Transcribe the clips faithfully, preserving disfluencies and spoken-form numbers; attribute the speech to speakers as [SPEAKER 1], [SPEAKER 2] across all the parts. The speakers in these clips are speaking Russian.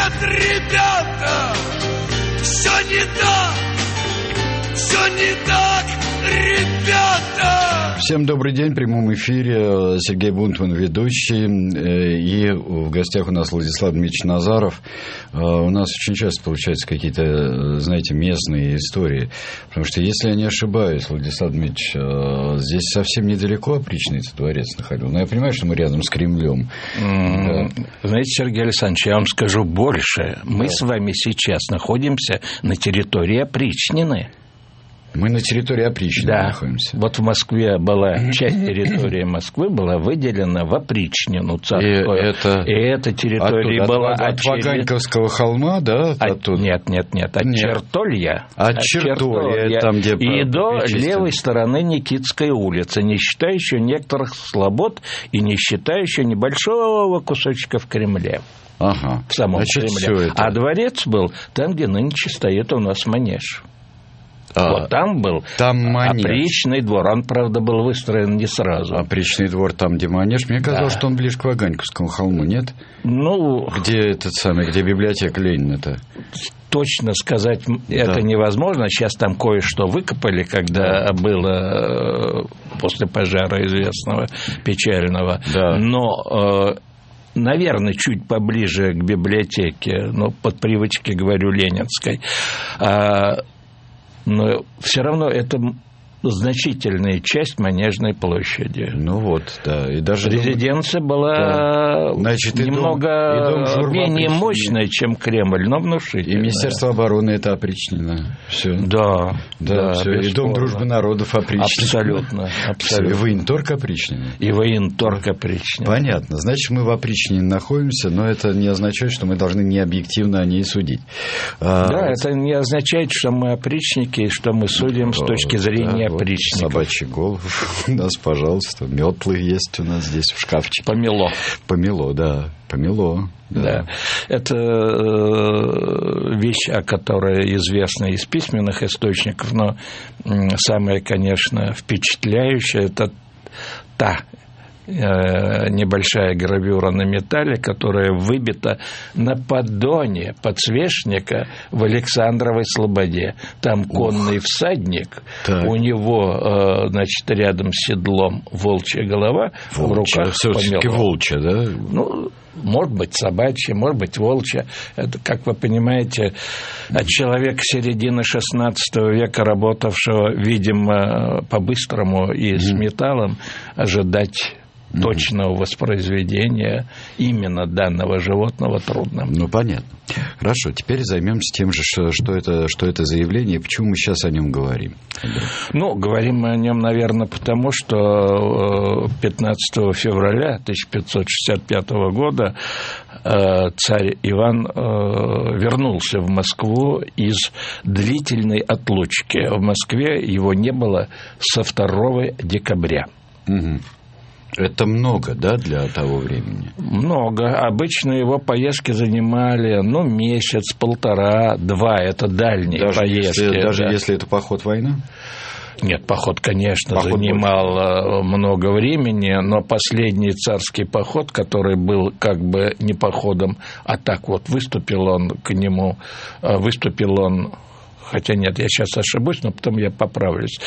[SPEAKER 1] нет, ребята, все не так, все не так, ребята.
[SPEAKER 2] Всем добрый день, в прямом эфире Сергей Бунтман, ведущий, и в гостях у нас Владислав Дмитриевич Назаров. У нас очень часто получаются какие-то, знаете, местные истории, потому что, если я не ошибаюсь, Владислав Дмитриевич, здесь совсем недалеко опричный дворец находил, но я понимаю, что мы рядом с Кремлем.
[SPEAKER 3] Mm, да. Знаете, Сергей Александрович, я вам скажу больше. Мы да. с вами сейчас находимся на территории опричнины.
[SPEAKER 2] Мы на территории опричнины
[SPEAKER 3] да.
[SPEAKER 2] находимся.
[SPEAKER 3] Вот в Москве была часть территории Москвы была выделена в опричнину царскую. И, это... И эта территория оттуда, была
[SPEAKER 2] от, от, от Ваганьковского холма, да?
[SPEAKER 3] От, нет, нет, нет, от нет. Чертолья.
[SPEAKER 2] От, от Чертолья, там, где...
[SPEAKER 3] И до левой стороны Никитской улицы, не считая еще некоторых слобод и не считая еще небольшого кусочка в Кремле.
[SPEAKER 2] Ага.
[SPEAKER 3] В самом
[SPEAKER 2] Значит,
[SPEAKER 3] Кремле. А дворец был там, где нынче стоит у нас манеж. А, вот там был
[SPEAKER 2] там
[SPEAKER 3] опричный двор. Он, правда, был выстроен не сразу.
[SPEAKER 2] Опричный двор там, где манеж. Мне казалось, да. что он ближе к Ваганьковскому холму, нет?
[SPEAKER 3] Ну...
[SPEAKER 2] Где этот самый, где библиотека Ленина-то?
[SPEAKER 3] Точно сказать да. это невозможно. Сейчас там кое-что выкопали, когда да. было после пожара известного, печального. Да. Но... наверное, чуть поближе к библиотеке, но под привычки говорю Ленинской. Но все равно это значительная часть Манежной площади.
[SPEAKER 2] Ну вот, да. И даже
[SPEAKER 3] резиденция дом... была да. Значит, немного дом, дом менее мощная, чем Кремль, но внушительная.
[SPEAKER 2] И Министерство обороны это опричнина. Все.
[SPEAKER 3] Да,
[SPEAKER 2] да, да все. И Дом дружбы народов опричнина.
[SPEAKER 3] Абсолютно. абсолютно.
[SPEAKER 2] И военторг опричнина.
[SPEAKER 3] И военторг опричнина.
[SPEAKER 2] Понятно. Значит, мы в опричнине находимся, но это не означает, что мы должны не объективно о ней судить.
[SPEAKER 3] Да, а... это не означает, что мы опричники, и что мы судим да, с точки зрения
[SPEAKER 2] да,
[SPEAKER 3] опричников.
[SPEAKER 2] Собачий голову у нас, пожалуйста. Метлы есть у нас здесь в шкафчике.
[SPEAKER 3] Помело.
[SPEAKER 2] Помело, да. Помело. Да.
[SPEAKER 3] да. Это вещь, о которой известна из письменных источников, но самое, конечно, впечатляющее – это та небольшая гравюра на металле, которая выбита на поддоне подсвечника в Александровой Слободе. Там конный Ух. всадник, так. у него, значит, рядом с седлом волчья голова, волчья. в руках
[SPEAKER 2] все-таки волчья, да?
[SPEAKER 3] Ну, может быть, собачья, может быть, волчья. Это, как вы понимаете, от человека середины шестнадцатого века, работавшего, видимо, по-быстрому и с металлом, ожидать точного воспроизведения именно данного животного трудно.
[SPEAKER 2] Ну, понятно. Хорошо, теперь займемся тем же, что, что, это, что это за явление и почему мы сейчас о нем говорим.
[SPEAKER 3] Ну, говорим мы о нем, наверное, потому что пятнадцатого февраля тысяча пятьсот шестьдесят пятого года царь Иван вернулся в Москву из длительной отлучки. В Москве его не было со второго декабря.
[SPEAKER 2] Угу. Это много, да, для того времени?
[SPEAKER 3] Много. Обычно его поездки занимали, ну, месяц, полтора, два. Это дальние
[SPEAKER 2] даже
[SPEAKER 3] поездки.
[SPEAKER 2] Если, даже
[SPEAKER 3] да.
[SPEAKER 2] если это поход-война?
[SPEAKER 3] Нет, поход, конечно,
[SPEAKER 2] поход
[SPEAKER 3] занимал больше. много времени, но последний царский поход, который был как бы не походом, а так вот выступил он к нему, выступил он, хотя нет, я сейчас ошибусь, но потом я поправлюсь,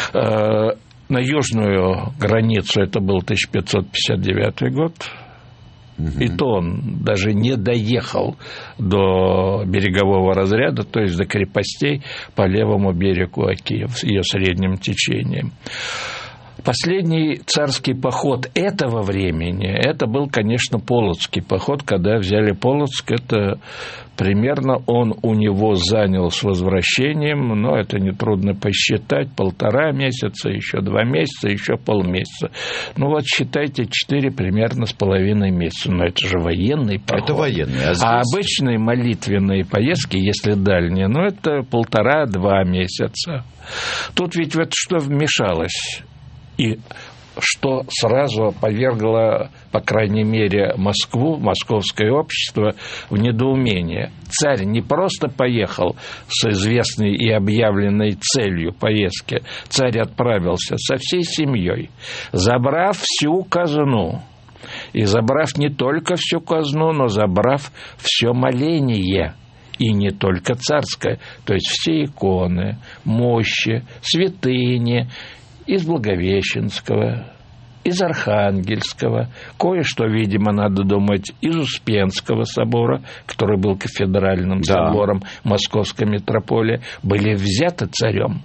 [SPEAKER 3] на южную границу, это был тысяча пятьсот пятьдесят девятый год, угу. и то он даже не доехал до берегового разряда, то есть до крепостей по левому берегу Оки с ее средним течением. Последний царский поход этого времени, это был, конечно, Полоцкий поход. Когда взяли Полоцк, это примерно он у него занял с возвращением, но это нетрудно посчитать, полтора месяца, еще два месяца, еще полмесяца. Ну вот считайте, четыре примерно с половиной месяца. Но это же военный поход.
[SPEAKER 2] Это военный. А, здесь...
[SPEAKER 3] а обычные молитвенные поездки, если дальние, ну это полтора-два месяца. Тут ведь вот что вмешалось? И что сразу повергло, по крайней мере, Москву, московское общество в недоумение. Царь не просто поехал с известной и объявленной целью поездки. Царь отправился со всей семьей, забрав всю казну. И забрав не только всю казну, но забрав все моление, и не только царское, то есть все иконы, мощи, святыни из Благовещенского, из Архангельского, кое-что, видимо, надо думать, из Успенского собора, который был кафедральным да. собором Московской митрополии, были взяты царем.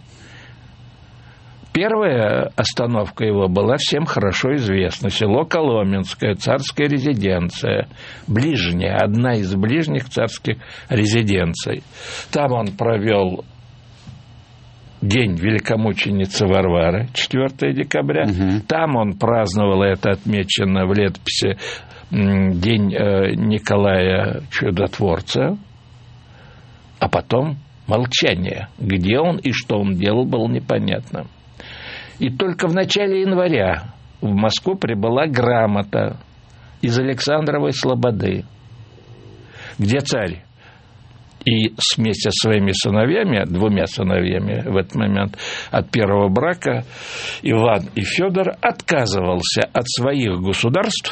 [SPEAKER 3] Первая остановка его была всем хорошо известна. Село Коломенское, царская резиденция. Ближняя, одна из ближних царских резиденций. Там он провел день великомученицы Варвары, четвёртого декабря. Угу. Там он праздновал, это отмечено в летописи, день Николая Чудотворца. А потом молчание. Где он и что он делал, было непонятно. И только в начале января в Москву прибыла грамота из Александровой Слободы, где царь и вместе со своими сыновьями, двумя сыновьями в этот момент от первого брака, Иван и Федор, отказывался от своих государств.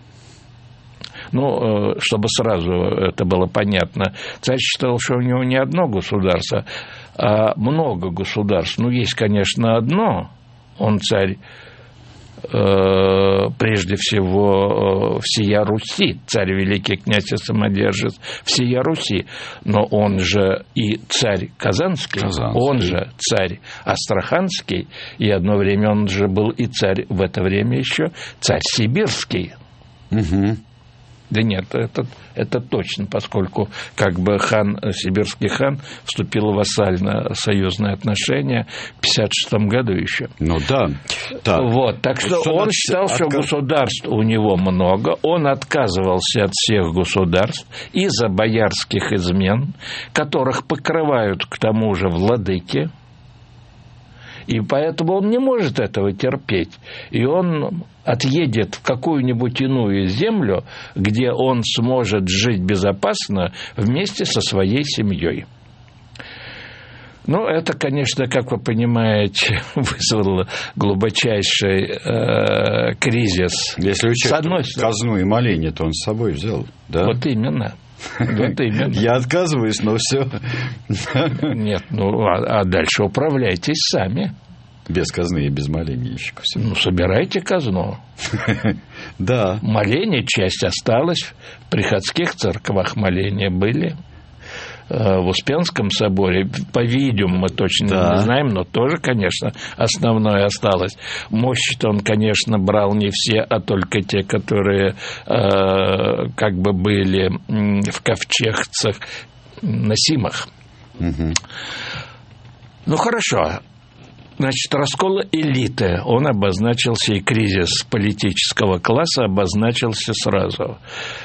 [SPEAKER 3] Ну, чтобы сразу это было понятно, царь считал, что у него не одно государство, а много государств. Ну, есть, конечно, одно. Он царь, э, прежде всего, э, всея Руси, царь великий, князь и самодержец всея Руси, но он же и царь Казанский, Казанский, он же царь Астраханский, и одно время он же был и царь, в это время еще царь Сибирский. Угу. Да нет, это, это точно, поскольку как бы хан, сибирский хан вступил в вассально-союзные отношения в пятьдесят шестом году еще.
[SPEAKER 2] Ну да. да.
[SPEAKER 3] Вот, так что, что он считал, отказ... что государств у него много, он отказывался от всех государств из-за боярских измен, которых покрывают к тому же владыки, и поэтому он не может этого терпеть. И он отъедет в какую-нибудь иную землю, где он сможет жить безопасно вместе со своей семьей. Ну, это, конечно, как вы понимаете, вызвало глубочайший э, кризис.
[SPEAKER 2] Если учесть казну и моление, то он с собой взял, да?
[SPEAKER 3] Вот именно. Вот именно.
[SPEAKER 2] Я отказываюсь, но все.
[SPEAKER 3] Нет, ну, а, а дальше управляйтесь сами.
[SPEAKER 2] Без казны и без моления еще ко всему.
[SPEAKER 3] Ну, собирайте казну.
[SPEAKER 2] Да.
[SPEAKER 3] Моление, часть осталась. В приходских церквах моления были. В Успенском соборе, по-видимому, мы точно да. не знаем, но тоже, конечно, основное осталось. Мощи-то он, конечно, брал не все, а только те, которые э, как бы были в ковчегцах носимых. Угу. Ну, хорошо. Значит, раскол элиты, он обозначился, и кризис политического класса обозначился сразу.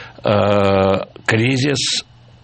[SPEAKER 3] Э, кризис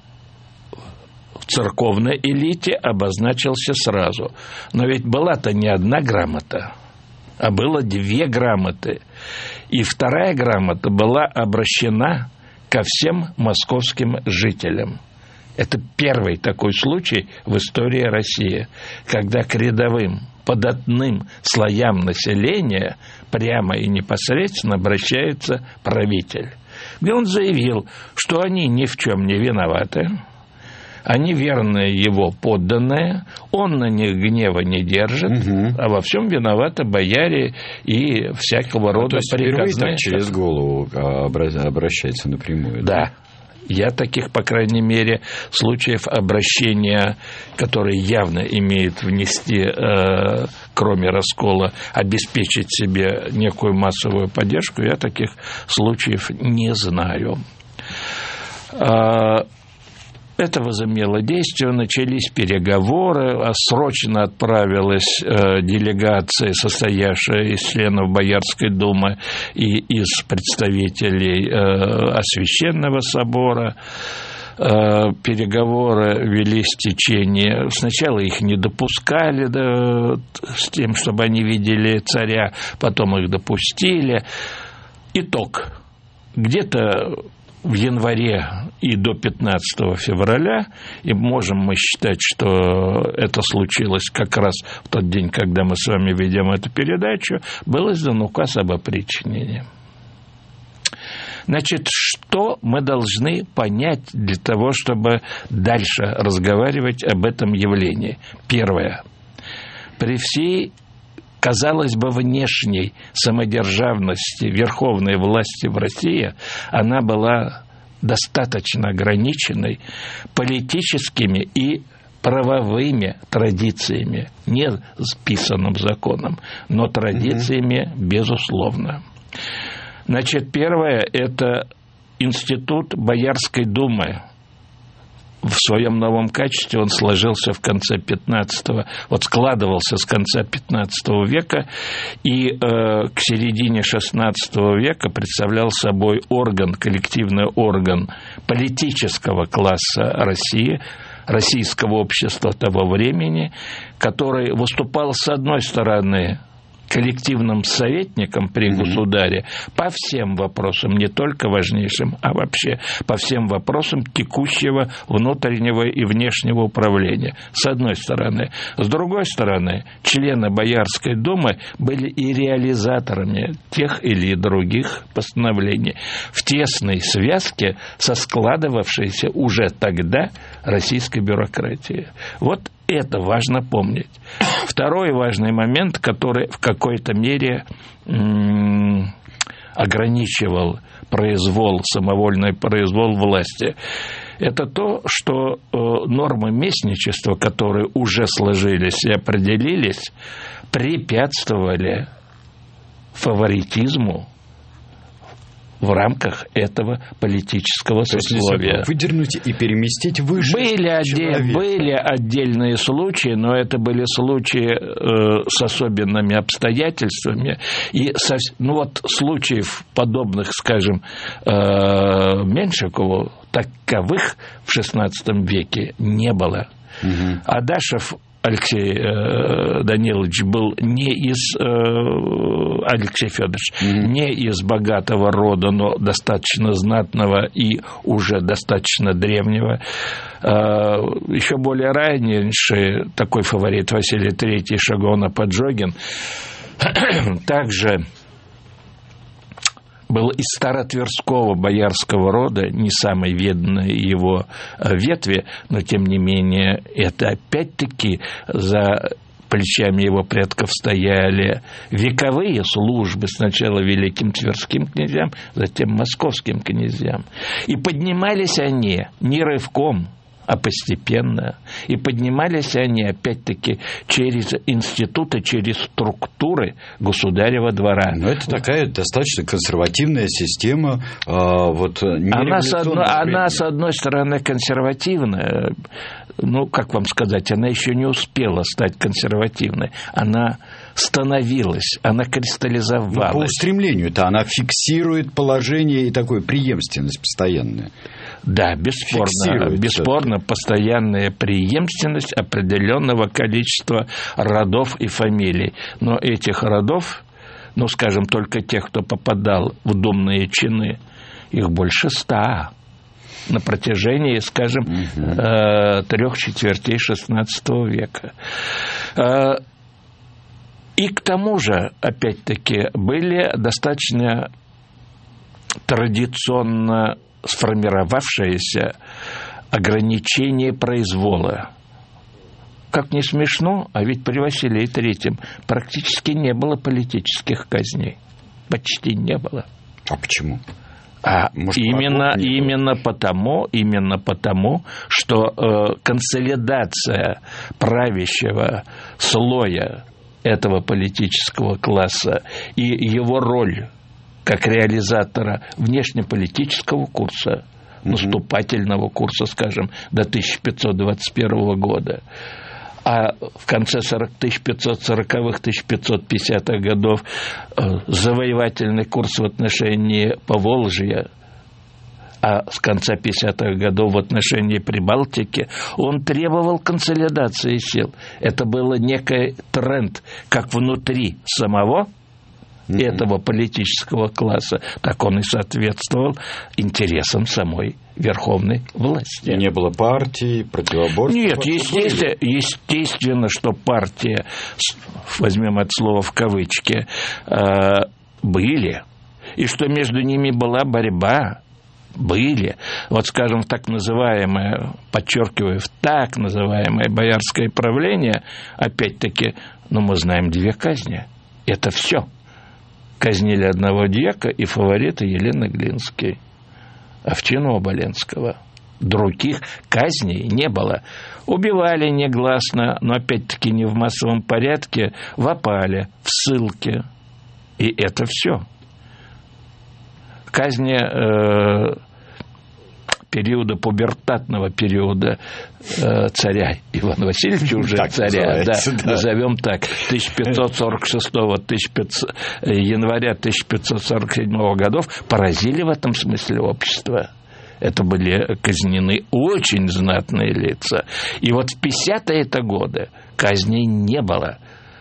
[SPEAKER 3] в церковной элите обозначился сразу. Но ведь была-то не одна грамота, а было две грамоты. И вторая грамота была обращена ко всем московским жителям. Это первый такой случай в истории России, когда к рядовым податным слоям населения прямо и непосредственно обращается правитель. Где он заявил, что они ни в чем не виноваты, они верные его подданные, он на них гнева не держит, угу. а во всем виноваты бояре и всякого рода
[SPEAKER 2] а приказные. Так через голову обращается напрямую. Да.
[SPEAKER 3] да. Я таких, по крайней мере, случаев обращения, которые явно имеют внести, э, кроме раскола, обеспечить себе некую массовую поддержку, я таких случаев не знаю. Это возымело действие, начались переговоры, срочно отправилась э, делегация, состоявшая из членов Боярской думы и из представителей э, Священного собора. Э, переговоры велись в течение... Сначала их не допускали да, с тем, чтобы они видели царя, потом их допустили. Итог. Где-то в январе и до пятнадцатого февраля, и можем мы считать, что это случилось как раз в тот день, когда мы с вами ведем эту передачу, был издан указ об опричнении. Значит, что мы должны понять для того, чтобы дальше разговаривать об этом явлении? Первое. При всей, казалось бы, внешней самодержавности верховной власти в России, она была достаточно ограниченной политическими и правовыми традициями, не списанным законом, но традициями, mm-hmm. безусловно. Значит, первое – это институт Боярской думы. В своем новом качестве он сложился в конце пятнадцатого, вот складывался с конца пятнадцатого века и э, к середине шестнадцатого века представлял собой орган, коллективный орган политического класса России, российского общества того времени, который выступал, с одной стороны, коллективным советником при mm-hmm. государе по всем вопросам, не только важнейшим, а вообще по всем вопросам текущего внутреннего и внешнего управления, с одной стороны. С другой стороны, члены Боярской думы были и реализаторами тех или других постановлений в тесной связке со складывавшейся уже тогда российской бюрократией. Вот это важно помнить. Второй важный момент, который в какой-то мере м- ограничивал произвол, самовольный произвол власти, это то, что э, нормы местничества, которые уже сложились и определились, препятствовали фаворитизму в рамках этого политического сословия.
[SPEAKER 2] Выдернуть и переместить выше.
[SPEAKER 3] Были, отдель, были отдельные случаи, но это были случаи э, с особенными обстоятельствами. И со, ну вот случаев подобных, скажем, э, Меньшикову, таковых в шестнадцатом веке не было. Угу. Адашев Алексей э, Данилович был не из э, Алексей Федорович, mm-hmm. не из богатого рода, но достаточно знатного и уже достаточно древнего. Э, еще более раньше такой фаворит Василий Третий Шагона-Поджогин также был из Старотверского боярского рода, не самой видной его ветви, но, тем не менее, это опять-таки за плечами его предков стояли вековые службы, сначала великим тверским князьям, затем московским князьям. И поднимались они не рывком, а постепенно. И поднимались они, опять-таки, через институты, через структуры государева двора.
[SPEAKER 2] Но это такая достаточно консервативная система. А, вот,
[SPEAKER 3] она, с одной, она, с одной стороны, консервативная. Ну, как вам сказать, она еще не успела стать консервативной. Она становилась, она кристаллизовалась.
[SPEAKER 2] Но по устремлению-то она фиксирует положение и такую преемственность постоянную.
[SPEAKER 3] Да, бесспорно, бесспорно постоянная преемственность определенного количества родов и фамилий. Но этих родов, ну, скажем, только тех, кто попадал в думные чины, их больше ста на протяжении, скажем, угу. трех четвертей шестнадцатого века. И к тому же, опять-таки, были достаточно традиционно сформировавшееся ограничение произвола. Как не смешно, а ведь при Василии Третьем практически не было политических казней. Почти не было.
[SPEAKER 2] А почему?
[SPEAKER 3] А Может, именно, именно, потому, именно потому, что э, консолидация правящего слоя этого политического класса и его роль как реализатора внешнеполитического курса, mm-hmm. наступательного курса, скажем, до тысяча пятьсот двадцать первого года. А в конце тысяча пятьсот сороковых - тысяча пятьсот пятидесятых годов завоевательный курс в отношении Поволжья, а с конца пятидесятых годов в отношении Прибалтики, он требовал консолидации сил. Это был некий тренд как внутри самого Mm-hmm. этого политического класса, так он и соответствовал интересам самой верховной власти.
[SPEAKER 2] И не было партий, противоборств?
[SPEAKER 3] Нет, естественно, естественно, что партия, возьмем это слово в кавычки, были. и что между ними была борьба. Были. Вот, скажем, так называемое, подчеркиваю, в так называемое боярское правление, опять-таки, ну, мы знаем две казни. Это все. Казнили одного дьяка и фаворита Елены Глинской, Овчину Оболенского. Других казней не было. Убивали негласно, но опять-таки не в массовом порядке, в опале, в ссылке. И это все. Казни э, периода, пубертатного периода э, царя Ивана Васильевича, уже так царя, да, да. Назовем так, тысяча пятьсот сорок шестого января тысяча пятьсот сорок седьмого годов поразили в этом смысле общество. Это были казнены очень знатные лица. И вот в пятидесятые это годы казней не было.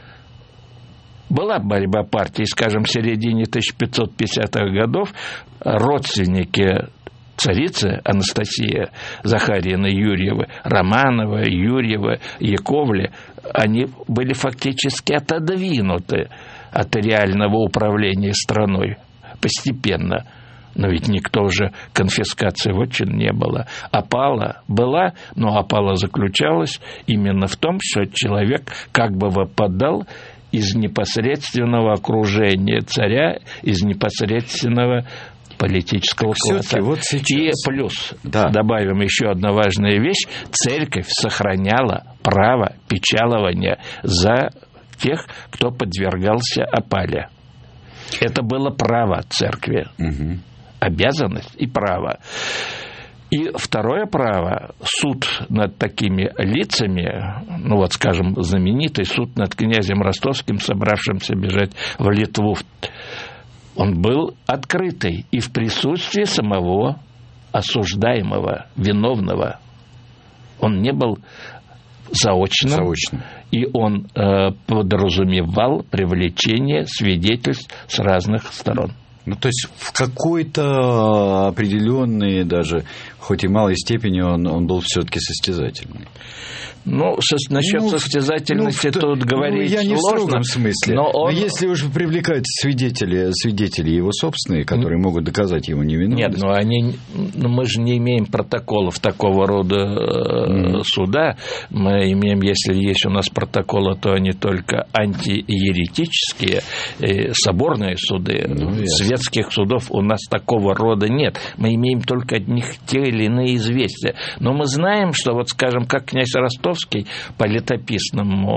[SPEAKER 3] Была борьба партии, скажем, в середине тысяча пятьсот пятидесятых годов. Родственники царицы Анастасии Захарьевны Юрьевы, Романова, Юрьева, Яковле, они были фактически отодвинуты от реального управления страной постепенно. Но ведь никто уже конфискации вотчин не было. Опала была, но опала заключалась именно в том, что человек как бы выпадал из непосредственного окружения царя, из непосредственного политического класса. Вот и плюс, да. Добавим еще одна важная вещь, церковь сохраняла право печалования за тех, кто подвергался опале. Это было право церкви. Угу. Обязанность и право. И второе право, суд над такими лицами, ну вот, скажем, знаменитый суд над князем Ростовским, собравшимся бежать в Литву, он был открытый и в присутствии самого осуждаемого, виновного. Он не был заочным, заочным. И он э, подразумевал привлечение свидетельств с разных сторон.
[SPEAKER 2] Ну, то есть в какой-то определенной, даже хоть и малой степени, он, он был все-таки состязательный.
[SPEAKER 3] Ну, со, насчет ну, состязательности ну, тут говорить
[SPEAKER 2] ну, я не
[SPEAKER 3] сложно.
[SPEAKER 2] В строгом смысле. Но, он... но если уж привлекать свидетели, свидетели его собственные, которые могут доказать его невиновность.
[SPEAKER 3] Нет, ну они, ну, мы же не имеем протоколов такого рода mm. суда. Мы имеем, если есть у нас протоколы, то они только антиеретические, соборные суды. Ну, светских судов у нас такого рода нет. Мы имеем только от них те или иные известия. Но мы знаем, что, вот, скажем, как князь Ростов по летописному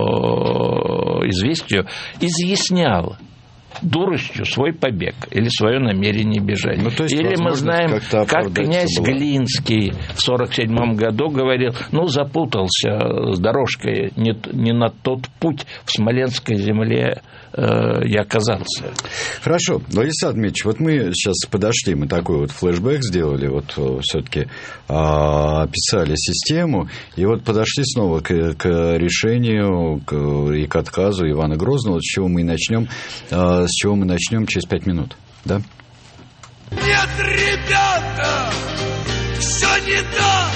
[SPEAKER 3] известию изъяснял дуростью свой побег или свое намерение бежать. Ну, есть, или мы знаем, как князь Глинский в сорок седьмом году говорил, ну, запутался с дорожкой, не, не на тот путь в Смоленской земле э, я оказался.
[SPEAKER 2] Хорошо, Владислав Дмитриевич, вот мы сейчас подошли, мы такой вот флешбэк сделали, вот все-таки э, описали систему, и вот подошли снова к, к решению к, и к отказу Ивана Грозного, с чего мы и начнем э, с чего мы начнем через пять минут, да?
[SPEAKER 1] Нет, ребята, все не так,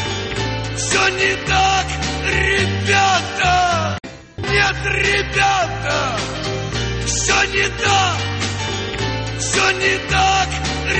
[SPEAKER 1] все не так, ребята. Нет, ребята, все не так, все не так,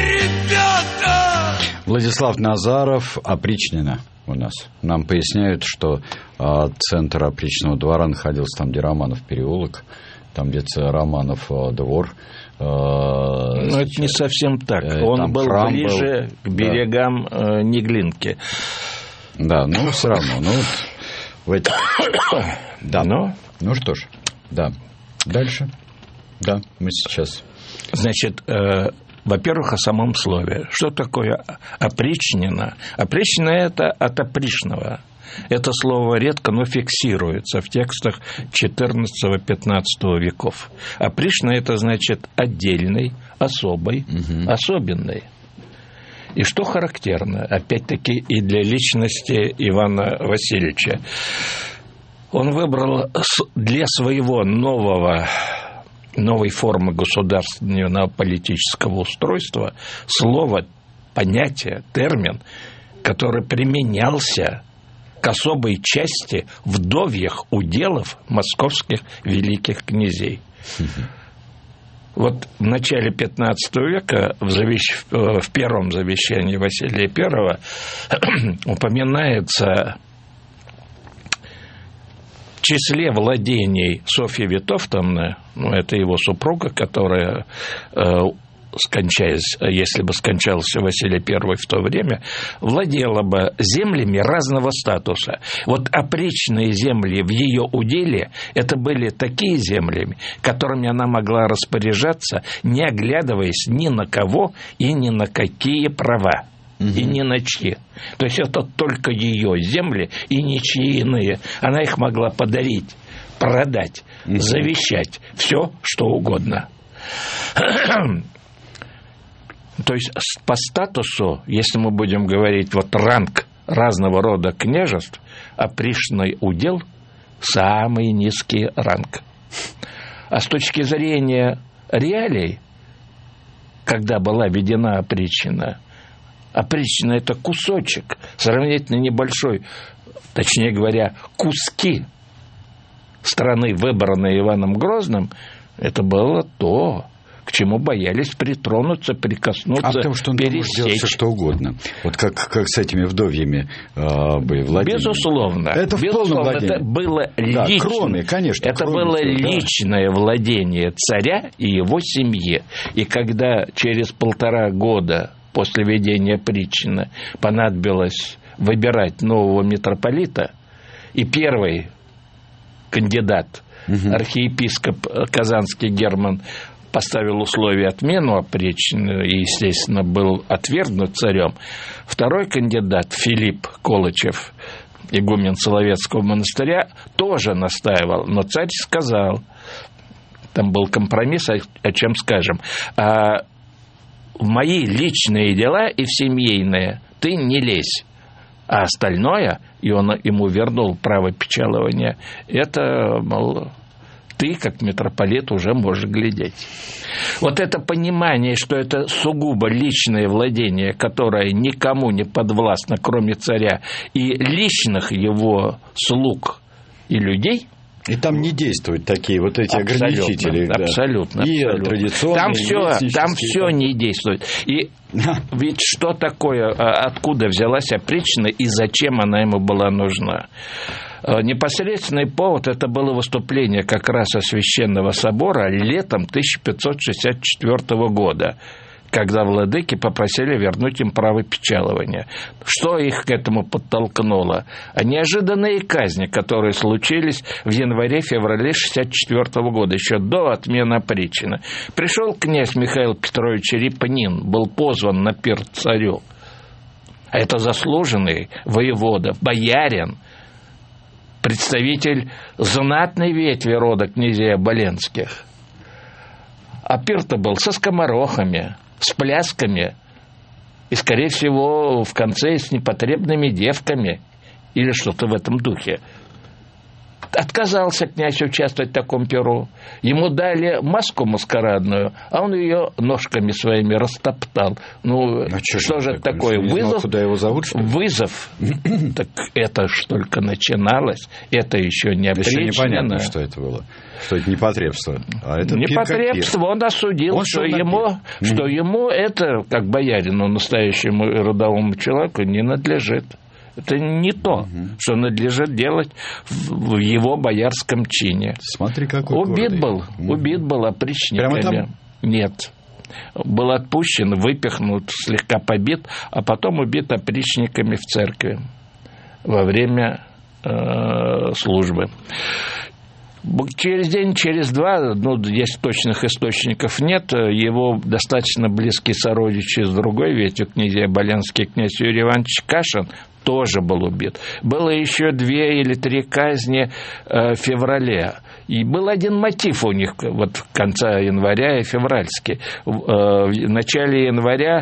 [SPEAKER 1] ребята.
[SPEAKER 2] Владислав Назаров, опричнина у нас. Нам поясняют, что а, центр опричного двора находился там, где Романов переулок, там где-то Романов двор. Э,
[SPEAKER 3] Но это не совсем так. Он был ближе был, к берегам да. Неглинки.
[SPEAKER 2] Да, ну все равно. Ну, вот в этих... да.
[SPEAKER 3] ну,
[SPEAKER 2] ну что ж, да. Дальше. Да, мы сейчас.
[SPEAKER 3] Значит, э, во-первых, о самом слове. Что такое опричнина? Опричнина – это от опричного. Это слово редко, но фиксируется в текстах четырнадцатого-пятнадцатого веков. Опричнина – это значит отдельный, особый, угу. особенный. И что характерно, опять-таки, и для личности Ивана Васильевича. Он выбрал для своего нового, новой формы государственного политического устройства слово, понятие, термин, который применялся к особой части вдовьих уделов московских великих князей. Вот в начале пятнадцатого века в, завещ... в первом завещании Василия Первого упоминается в числе владений Софьи Витовтовны, ну, это его супруга, которая, э, скончаясь, если бы скончался Василий Первый в то время, владела бы землями разного статуса. Вот опричные земли в ее уделе – это были такие земли, которыми она могла распоряжаться, не оглядываясь ни на кого и ни на какие права. Угу. И ни на чьи. То есть это только ее земли и ничьи иные. Она их могла подарить, продать, угу. завещать, все что угодно. То есть по статусу, если мы будем говорить вот ранг разного рода княжеств, опричный удел самый низкий ранг. А с точки зрения реалий, когда была введена опричнина, опричнина – это кусочек, сравнительно небольшой, точнее говоря, куски страны, выбранной Иваном Грозным, это было то, к чему боялись притронуться, прикоснуться, пересечь. А потому что он может делать все, что угодно.
[SPEAKER 2] Вот как, как с этими вдовьями э, были владения.
[SPEAKER 3] Безусловно.
[SPEAKER 2] Это в
[SPEAKER 3] безусловно,
[SPEAKER 2] полном владении.
[SPEAKER 3] Это было
[SPEAKER 2] да,
[SPEAKER 3] личное.
[SPEAKER 2] Кроме, конечно.
[SPEAKER 3] Это
[SPEAKER 2] кроме,
[SPEAKER 3] было
[SPEAKER 2] да.
[SPEAKER 3] личное владение царя и его семьи. И когда через полтора года после введения опричнины понадобилось выбирать нового митрополита, и первый кандидат, угу. архиепископ Казанский Герман, поставил условие отмену опричнины и, естественно, был отвергнут царем. Второй кандидат, Филипп Колычев, игумен Соловецкого монастыря, тоже настаивал, но царь сказал, там был компромисс, о чем скажем, а в мои личные дела и в семейные ты не лезь, а остальное, и он ему вернул право печалования, это, мол, ты, как митрополит, уже можешь глядеть. Вот это понимание, что это сугубо личное владение, которое никому не подвластно, кроме царя, и личных его слуг и людей.
[SPEAKER 2] И там не действуют такие вот эти абсолютно, ограничители. Да.
[SPEAKER 3] Абсолютно.
[SPEAKER 2] И
[SPEAKER 3] абсолютно.
[SPEAKER 2] традиционные,
[SPEAKER 3] там все, там все не действует. И ведь что такое, откуда взялась опричнина и зачем она ему была нужна? Непосредственный повод – это было выступление как раз Священного собора летом тысяча пятьсот шестьдесят четвёртого года, когда владыки попросили вернуть им право печалования. Что их к этому подтолкнуло? А неожиданные казни, которые случились в январе-феврале шестьдесят четвёртого года, еще до отмены опричнины. Пришел князь Михаил Петрович Репнин, был позван на пир царю. А это заслуженный воевода, боярин, представитель знатной ветви рода князей Оболенских. А пир-то был со скоморохами, с плясками и, скорее всего, в конце с непотребными девками или что-то в этом духе. Отказался князь участвовать в таком пиру. Ему дали маску маскарадную, а он ее ножками своими растоптал. Ну, а что, что же это такое? Вызов?
[SPEAKER 2] Куда его зовут?
[SPEAKER 3] Вызов. Так это ж только начиналось. Это еще не опричнено.
[SPEAKER 2] Еще непонятно, что это было. Что это непотребство. А это
[SPEAKER 3] непотребство. Он осудил, он что, ему, что ему это, как боярину, настоящему родовому человеку, не надлежит. Это не то, угу. что надлежит делать в его боярском чине.
[SPEAKER 2] Смотри, какой
[SPEAKER 3] убит
[SPEAKER 2] гордый.
[SPEAKER 3] был, угу. убит был опричниками. Прямо там? Нет. Был отпущен, выпихнут, слегка побит, а потом убит опричниками в церкви во время э, службы. Через день, через два, ну, здесь точных источников нет, его достаточно близкий сородич из другой ветви, князей Оболенский, князь Юрий Иванович Кашин, тоже был убит. Было еще две или три казни в феврале. И был один мотив у них вот в конце января и февральский. В начале января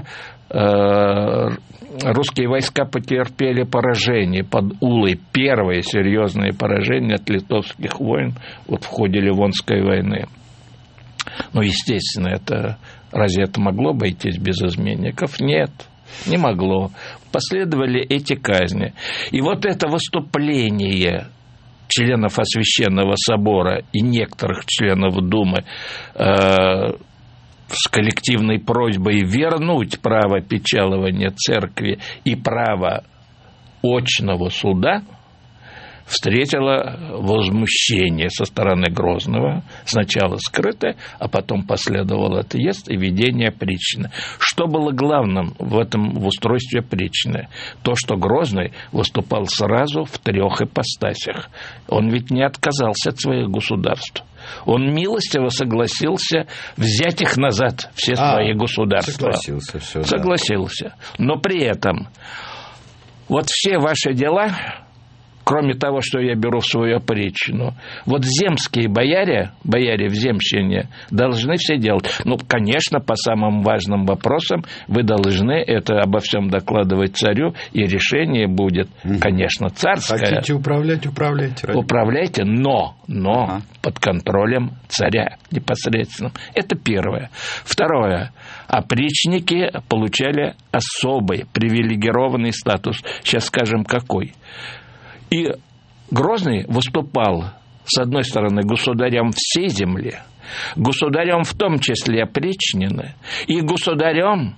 [SPEAKER 3] русские войска потерпели поражение под Улой. Первое серьезное поражение от литовских войн вот в ходе Ливонской войны. Ну, естественно, это, разве это могло обойтись без изменников? Нет, не могло. Последовали эти казни. И вот это выступление членов Священного собора и некоторых членов Думы э, с коллективной просьбой вернуть право печалования церкви и право очного суда, встретила возмущение со стороны Грозного, сначала скрытое, а потом последовал отъезд и ведение опричнины. Что было главным в этом в устройстве опричнины? То, что Грозный выступал сразу в трех ипостасях. Он ведь не отказался от своих государств. Он милостиво согласился взять их назад, все а, свои государства.
[SPEAKER 2] Согласился, все,
[SPEAKER 3] согласился. Да. Но при этом вот все ваши дела, кроме того, что я беру в свою опричнину, вот земские бояре, бояре в земщине, должны все делать. Ну, конечно, по самым важным вопросам вы должны это обо всем докладывать царю, и решение будет, конечно, царское.
[SPEAKER 2] Хотите управлять, управляйте. Ради.
[SPEAKER 3] Управляйте, но, но ага. под контролем царя непосредственно. Это первое. Второе. Опричники получали особый, привилегированный статус. Сейчас скажем, какой. И Грозный выступал, с одной стороны, государем всей земли, государем в том числе опричнины, и государем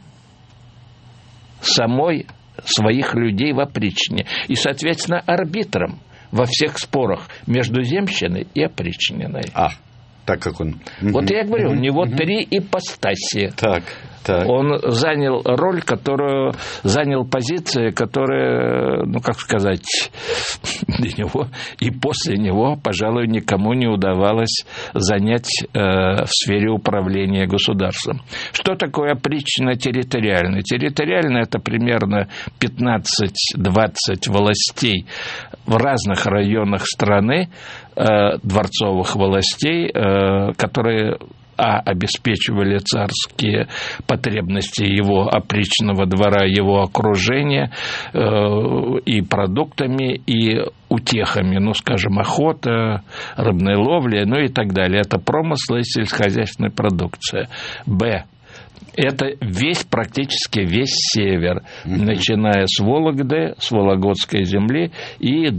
[SPEAKER 3] самой своих людей в опричнине, и, соответственно, арбитром во всех спорах между земщиной и опричниной.
[SPEAKER 2] А, так как он...
[SPEAKER 3] Вот я говорю, у него три ипостаси.
[SPEAKER 2] Так. Так.
[SPEAKER 3] Он занял роль, которую занял позиции, которые, ну, как сказать, для него и после него, пожалуй, никому не удавалось занять э, в сфере управления государством. Что такое опрично-территориально? Территориально – это примерно пятнадцать-двадцать властей в разных районах страны, э, дворцовых властей, э, которые... а обеспечивали царские потребности его опричного двора, его окружения э, и продуктами, и утехами, ну, скажем, охота, рыбная ловля, ну и так далее. Это промыслы и сельскохозяйственная продукция. Б. Это весь, практически весь север, mm-hmm. начиная с Вологды, с Вологодской земли и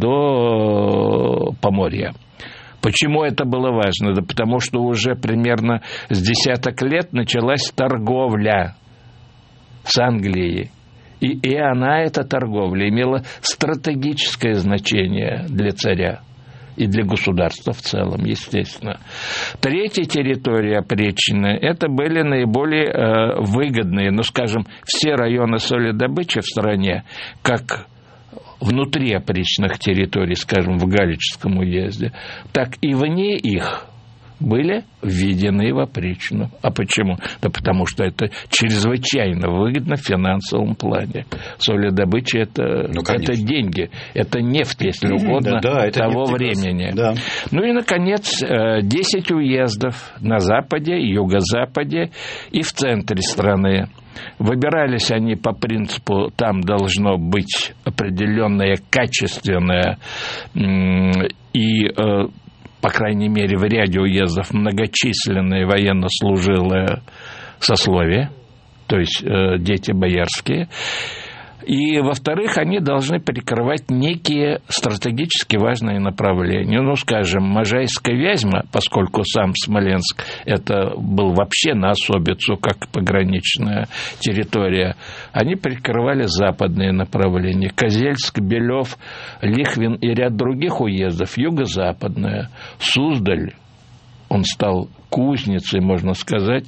[SPEAKER 3] до Поморья. Почему это было важно? Да потому что уже примерно с десяток лет началась торговля с Англией. И, и она, эта торговля, имела стратегическое значение для царя и для государства в целом, естественно. Третья территория опричнины – это были наиболее э, выгодные, ну, скажем, все районы соледобычи в стране, как внутри опричных территорий, скажем, в Галичском уезде, так и вне их были введены в опричнину. А почему? Да потому что это чрезвычайно выгодно в финансовом плане. Соледобыча – это, ну, это деньги, это нефть, если угодно, да, да, того времени. Да. Ну и, наконец, десять уездов на западе, юго-западе и в центре страны. Выбирались они по принципу, там должно быть определенное качественное и, по крайней мере, в ряде уездов многочисленное военнослужилое сословие, то есть дети боярские. И, во-вторых, они должны прикрывать некие стратегически важные направления. Ну, скажем, Можайская Вязьма, поскольку сам Смоленск это был вообще на особицу, как пограничная территория, они прикрывали западные направления. Козельск, Белев, Лихвин и ряд других уездов, юго-западная. Суздаль, он стал кузницей, можно сказать,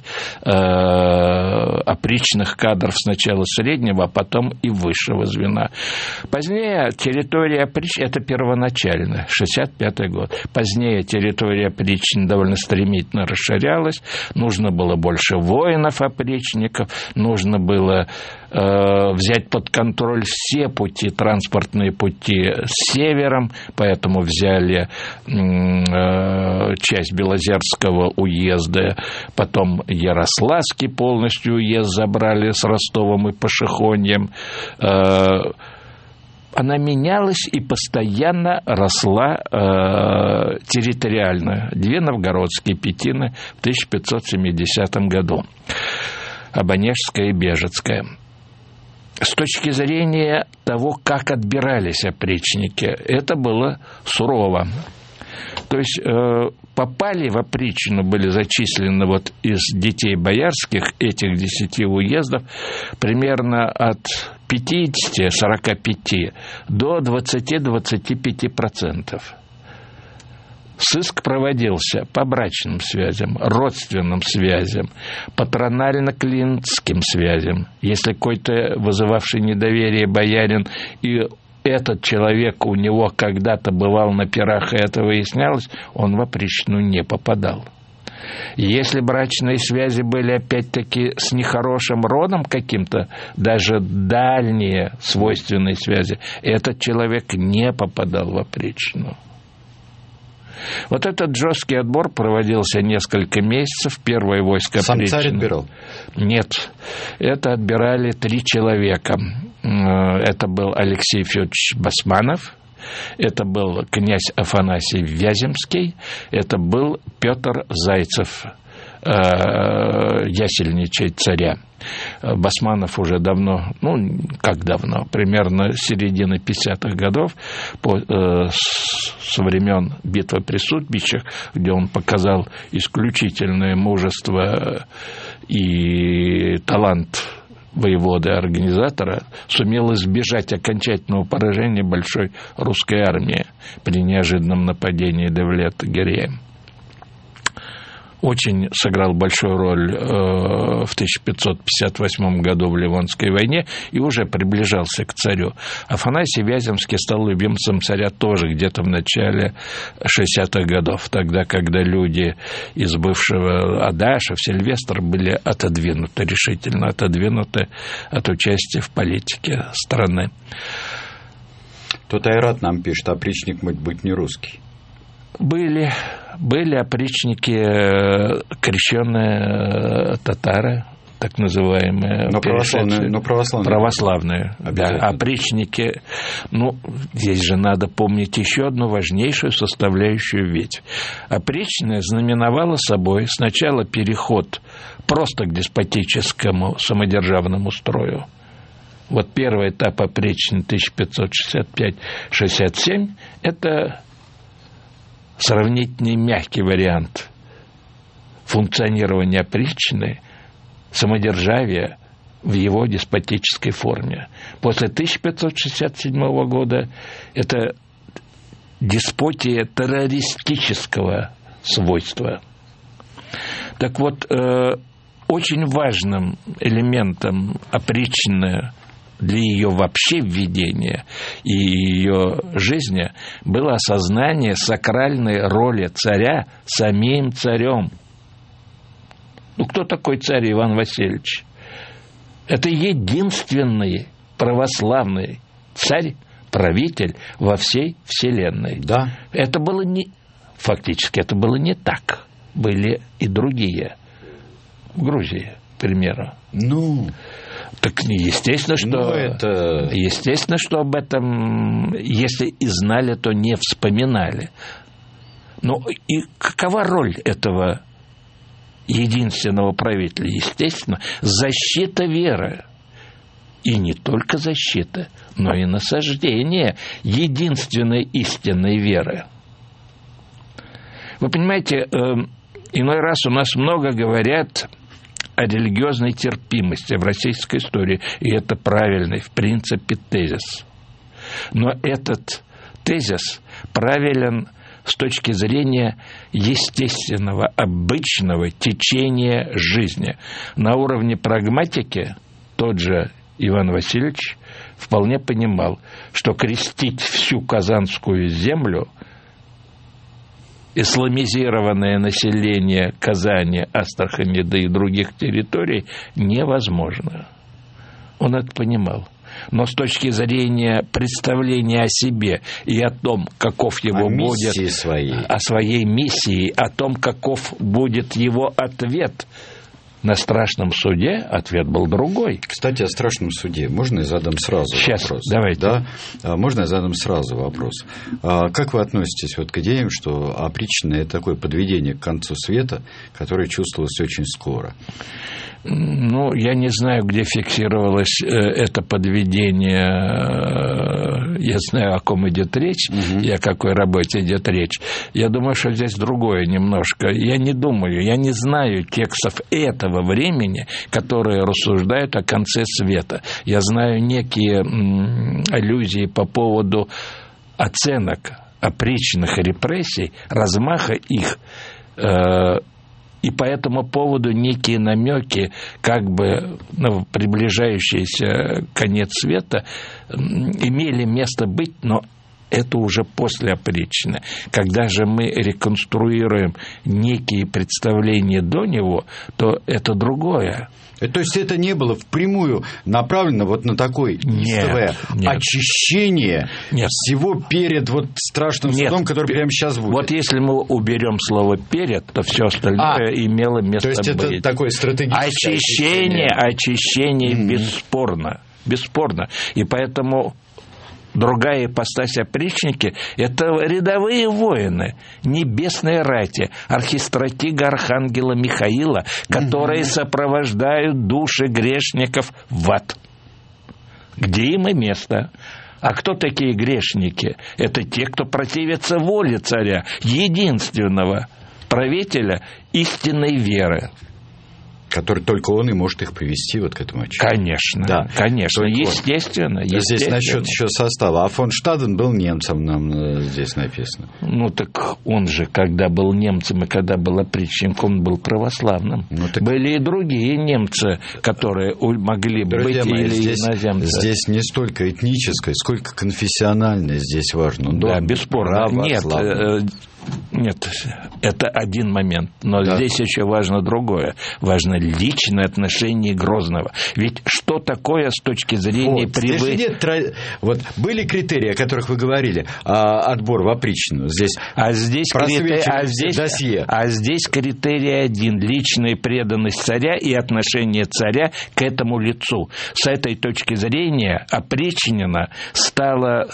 [SPEAKER 3] опричных кадров сначала среднего, а потом и высшего звена. Позднее территория опричнины, это первоначально, шестьдесят пятый год, позднее территория опричнины довольно стремительно расширялась, нужно было больше воинов-опричников, нужно было э, взять под контроль все пути, транспортные пути с севером, поэтому взяли э, часть Белозерского уезда, уезда, потом Ярославский полностью уезд забрали с Ростовом и Пашихоньем. Она менялась и постоянно росла э, территориально. Две новгородские пятины в тысяча пятьсот семидесятом году. Обонежская и Бежецкая. С точки зрения того, как отбирались опричники, это было сурово. То есть э, попали в опричнину, были зачислены вот из детей боярских этих десяти уездов примерно от пятидесяти - сорока пяти до двадцати-двадцати пяти процентов. Сыск проводился по брачным связям, родственным связям, патронально-клиентским связям. Если какой-то вызывавший недоверие боярин и этот человек у него когда-то бывал на пирах, и это выяснялось, он в опричнину не попадал. Если брачные связи были, опять-таки, с нехорошим родом каким-то, даже дальние свойственные связи, этот человек не попадал в опричнину. Вот этот жесткий отбор проводился несколько месяцев. Первое войско опричнины.
[SPEAKER 2] Сам царь отбирал?
[SPEAKER 3] Нет. Это отбирали три человека. Это был Алексей Федорович Басманов, это был князь Афанасий Вяземский, это был Петр Зайцев, ясельничий царя. Басманов уже давно, ну, как давно, примерно с середины пятидесятых годов, по, э, со времен битвы при Судбищах, где он показал исключительное мужество и талант воеводы-организатора, сумел избежать окончательного поражения большой русской армии при неожиданном нападении Давлета-Гирея. Очень сыграл большую роль э, в тысяча пятьсот пятьдесят восьмом году в Ливонской войне и уже приближался к царю. Афанасий Вяземский стал любимцем царя тоже где-то в начале шестидесятых годов, тогда, когда люди из бывшего Адашев, Сильвестр были отодвинуты, решительно отодвинуты от участия в политике страны.
[SPEAKER 2] Тут Айрат нам пишет, опричник может быть не русский.
[SPEAKER 3] Были, были опричники, крещенные татары, так называемые.
[SPEAKER 2] Но православные. Но православные,
[SPEAKER 3] православные да, опричники. Ну, здесь же надо помнить еще одну важнейшую составляющую ветвь. Опричная знаменовала собой сначала переход просто к деспотическому самодержавному строю. Вот первый этап опричнины тысяча пятьсот шестьдесят пятый - шестьдесят семь – это сравнительно мягкий вариант функционирования опричнины, самодержавия в его деспотической форме. После тысяча пятьсот шестьдесят седьмого года это деспотия террористического свойства. Так вот, э, очень важным элементом опричнины для ее вообще введения и ее жизни было осознание сакральной роли царя самим царем. Ну, кто такой царь Иван Васильевич? Это единственный православный царь, правитель во всей вселенной.
[SPEAKER 2] Да.
[SPEAKER 3] Это было не... Фактически это было не так. Были и другие. В Грузии, к примеру.
[SPEAKER 2] Ну...
[SPEAKER 3] Так естественно, что,
[SPEAKER 2] ну, это...
[SPEAKER 3] естественно, что об этом, если и знали, то не вспоминали. Но и какова роль этого единственного правителя? Естественно, защита веры. И не только защита, но и насаждение единственной истинной веры. Вы понимаете, иной раз у нас много говорят о религиозной терпимости в российской истории, и это правильный, в принципе, тезис. Но этот тезис правилен с точки зрения естественного, обычного течения жизни. На уровне прагматики тот же Иван Васильевич вполне понимал, что крестить всю Казанскую землю, исламизированное население Казани, Астрахани, да и других территорий невозможно. Он это понимал. Но с точки зрения представления о себе и о том, каков его
[SPEAKER 2] о
[SPEAKER 3] будет,
[SPEAKER 2] миссии своей.
[SPEAKER 3] о своей миссии, о том, каков будет его ответ на страшном суде, ответ был другой.
[SPEAKER 2] Кстати, о страшном суде. Можно я задам сразу
[SPEAKER 3] Сейчас,
[SPEAKER 2] вопрос?
[SPEAKER 3] давайте.
[SPEAKER 2] Да? Можно я задам сразу вопрос? Как вы относитесь вот к идеям, что опричнина – это такое подведение к концу света, которое чувствовалось очень скоро?
[SPEAKER 3] Ну, я не знаю, где фиксировалось э, это подведение. Я знаю, о ком идет речь, угу. и о какой работе идет речь. Я думаю, что здесь другое немножко. Я не думаю, я не знаю текстов этого времени, которые рассуждают о конце света. Я знаю некие м, аллюзии по поводу оценок опричных репрессий, размаха их, э, и по этому поводу некие намеки как бы на приближающийся конец света имели место быть, но это уже послеопричное. Когда же мы реконструируем некие представления до него, то это другое.
[SPEAKER 2] То есть это не было впрямую направлено вот на такое истовое очищение нет. всего перед вот страшным нет. судом, который прямо сейчас будет?
[SPEAKER 3] Вот если мы уберем слово «перед», то все остальное а, имело место быть.
[SPEAKER 2] То есть
[SPEAKER 3] быть.
[SPEAKER 2] Это такое стратегическое
[SPEAKER 3] очищение? Очищение, очищение mm-hmm. бесспорно. Бесспорно. И поэтому... Другая ипостась опричники – это рядовые воины, небесные рати, архистратига архангела Михаила, которые сопровождают души грешников в ад, где им и место. А кто такие грешники? Это те, кто противится воле царя, единственного правителя истинной веры.
[SPEAKER 2] Который только он и может их привести вот к этому очищению.
[SPEAKER 3] Конечно, да. конечно, только естественно, естественно.
[SPEAKER 2] Здесь насчет еще состава. А фон Штаден был немцем, нам здесь написано.
[SPEAKER 3] Ну, так он же, когда был немцем и когда был опричником, он был православным. Ну, так... Были и другие немцы, которые могли Друзья быть мои, или
[SPEAKER 2] здесь,
[SPEAKER 3] иноземцы.
[SPEAKER 2] Здесь не столько этническое, сколько конфессиональное здесь важно.
[SPEAKER 3] Да, бесспорно. Нет, Нет, это один момент. Но да. здесь еще важно другое. Важно личное отношение Грозного. Ведь что такое с точки зрения вот,
[SPEAKER 2] привычки? Вот были критерии, о которых вы говорили, а, отбор в опричнину. Здесь
[SPEAKER 3] а здесь, критер... а, здесь... а здесь критерий один. Личная преданность царя и отношение царя к этому лицу. С этой точки зрения опричнина стала...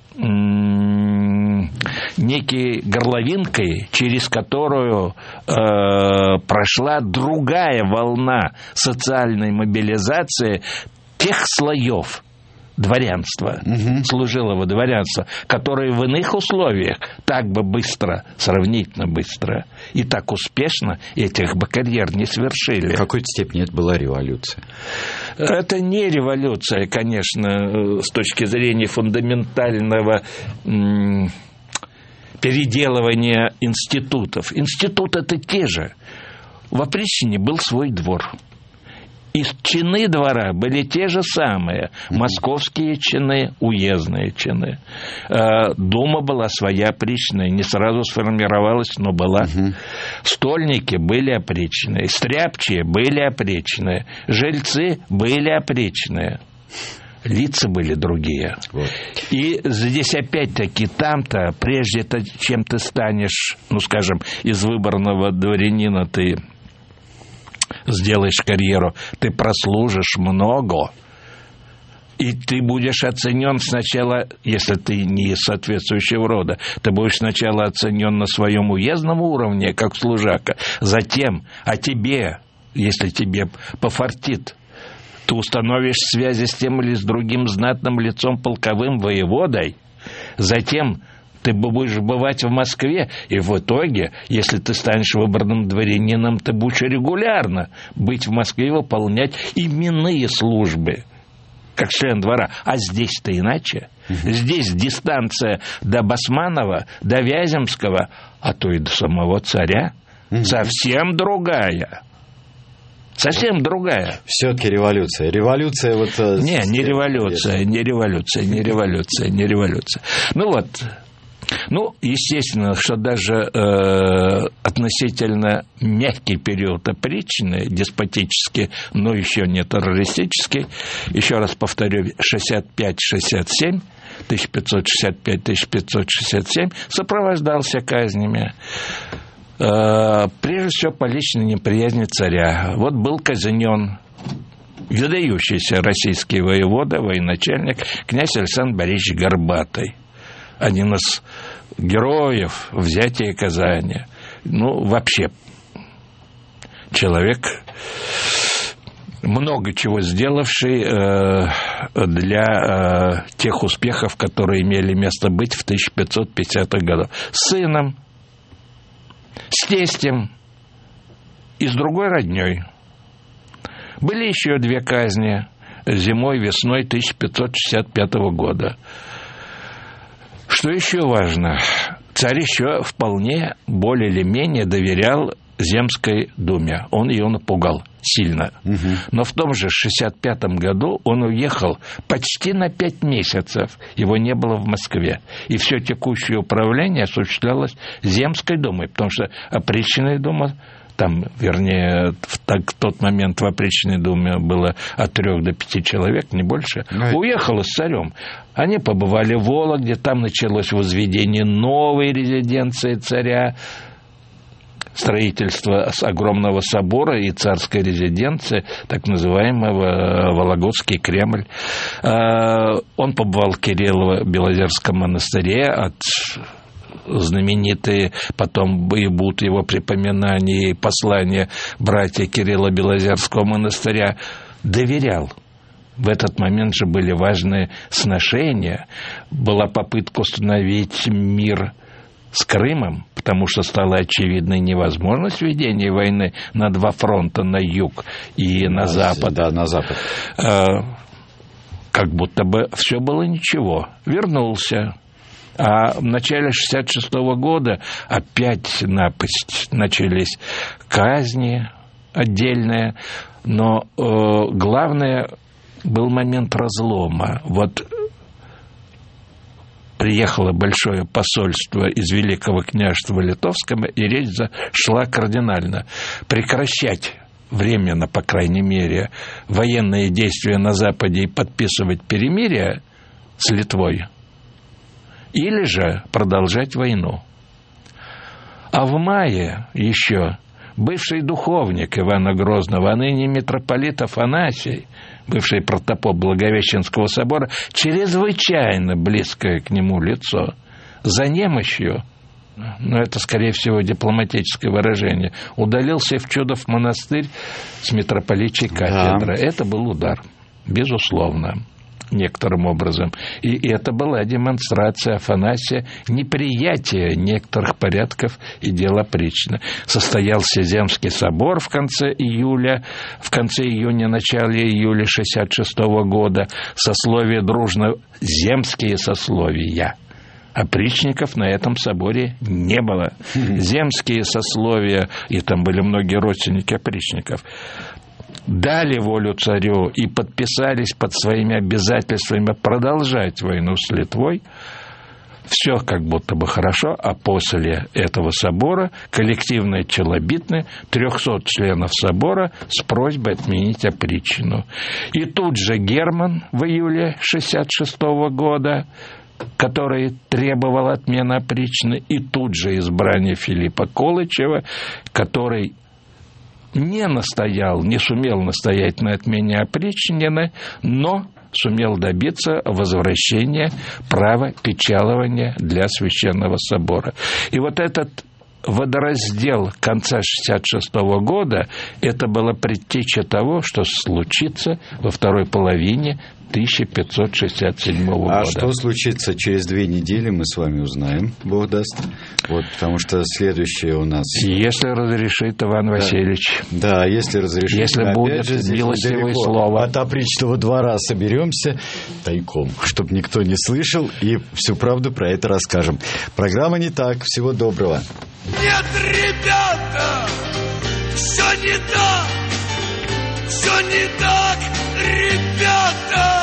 [SPEAKER 3] некой горловинкой, через которую э, прошла другая волна социальной мобилизации тех слоев дворянства, угу. служилого дворянства, которые в иных условиях так бы быстро, сравнительно быстро и так успешно этих бы карьер не свершили.
[SPEAKER 2] В какой-то степени это была революция.
[SPEAKER 3] Это не революция, конечно, с точки зрения фундаментального м- переделывания институтов. Институты это те же. В опричнине был свой двор. И чины двора были те же самые. Московские чины, уездные чины. Дума была своя опричная. Не сразу сформировалась, но была. Угу. Стольники были опричные. Стряпчие были опричные. Жильцы были опричные. Лица были другие. Вот. И здесь опять-таки там-то, прежде чем ты станешь, ну, скажем, из выборного дворянина ты сделаешь карьеру, ты прослужишь много, и ты будешь оценен сначала, если ты не из соответствующего рода, ты будешь сначала оценен на своем уездном уровне, как служака, затем, а тебе, если тебе пофартит, ты установишь связи с тем или с другим знатным лицом, полковым воеводой, затем ты будешь бывать в Москве, и в итоге, если ты станешь выборным дворянином, ты будешь регулярно быть в Москве и выполнять именные службы, как член двора. А здесь-то иначе. Угу. Здесь дистанция до Басманова, до Вяземского, а то и до самого царя угу. совсем другая. Совсем другая.
[SPEAKER 2] Все-таки революция. Революция вот...
[SPEAKER 3] Не, не революция, не революция, не революция, не революция. Ну вот... Ну, естественно, что даже э, относительно мягкий период опричнины, деспотический, но еще не террористический, еще раз повторю, шестьдесят пять шестьдесят семь, тысяча пятьсот шестьдесят пять тысяча пятьсот шестьдесят семь, сопровождался казнями. Э, прежде всего, по личной неприязни царя. Вот был казнен выдающийся российский воевода, военачальник, князь Александр Борисович Горбатый. Один из героев взятия Казани. Ну, вообще, человек много чего сделавший э, для э, тех успехов, которые имели место быть в тысяча пятьсот пятидесятых годах. С сыном, с тестем и с другой родней. Были еще две казни зимой, весной тысяча пятьсот шестьдесят пятого года. Что еще важно? Царь еще вполне более или менее доверял Земской думе. Он ее напугал сильно. Угу. Но в том же шестьдесят пятом году он уехал почти на пять месяцев. Его не было в Москве. И все текущее управление осуществлялось Земской думой, потому что опричная дума, там, вернее, в, так, в тот момент в опричной думе было от трех до пяти человек, не больше, ну, уехала с царем. Они побывали в Вологде, там началось возведение новой резиденции царя, строительство огромного собора и царской резиденции, так называемого Вологодский Кремль. Он побывал в Кириллово-Белозерском монастыре, от знаменитые, потом и будут его припоминания и послания братья Кирилла-Белозерского монастыря, доверял. В этот момент же были важные сношения. Была попытка установить мир с Крымом, потому что стала очевидной невозможность ведения войны на два фронта, на юг и на, на запад.
[SPEAKER 2] Да, на запад.
[SPEAKER 3] Как будто бы все было ничего. Вернулся. А в начале шестьдесят шестого года опять напасть. Начались казни отдельные. Но э, главное был момент разлома. Вот приехало большое посольство из Великого княжества Литовского, и речь зашла кардинально. Прекращать временно, по крайней мере, военные действия на Западе и подписывать перемирие с Литвой, или же продолжать войну. А в мае еще бывший духовник Ивана Грозного, а ныне митрополит Афанасий, бывший протопоп Благовещенского собора, чрезвычайно близкое к нему лицо, за немощью, но это, скорее всего, дипломатическое выражение, удалился в Чудов монастырь с митрополичьей кафедры. Да. Это был удар, безусловно, некоторым образом. И это была демонстрация Афанасия неприятия некоторых порядков и дел опричны. Состоялся Земский собор в конце июля, в конце июня, начале июля шестьдесят шестого года. Сословие дружно, земские сословия. Опричников на этом соборе не было. Земские сословия, и там были многие родственники опричников, дали волю царю и подписались под своими обязательствами продолжать войну с Литвой. Все как будто бы хорошо, а после этого собора коллективное челобитное трехсот членов собора с просьбой отменить опричнину. И тут же Герман в июле шестьдесят шестого года, который требовал отмены опричнины, и тут же избрание Филиппа Колычева, который не настоял, не сумел настоять на отмене опричнины, но сумел добиться возвращения права печалования для Священного собора. И вот этот водораздел конца шестьдесят шестого года, это была предтеча того, что случится во второй половине тысяча пятьсот шестьдесят седьмого года.
[SPEAKER 2] А что случится через две недели, мы с вами узнаем, Бог даст. Вот, потому что следующее у нас...
[SPEAKER 3] Если разрешит Иван Васильевич.
[SPEAKER 2] Да, да, если разрешит.
[SPEAKER 3] Если будет милостивое слово.
[SPEAKER 2] От опричного двора соберемся тайком, чтобы никто не слышал, и всю правду про это расскажем. Программа «Не так». Всего доброго.
[SPEAKER 1] Нет, ребята, все не так, все не так, ребята.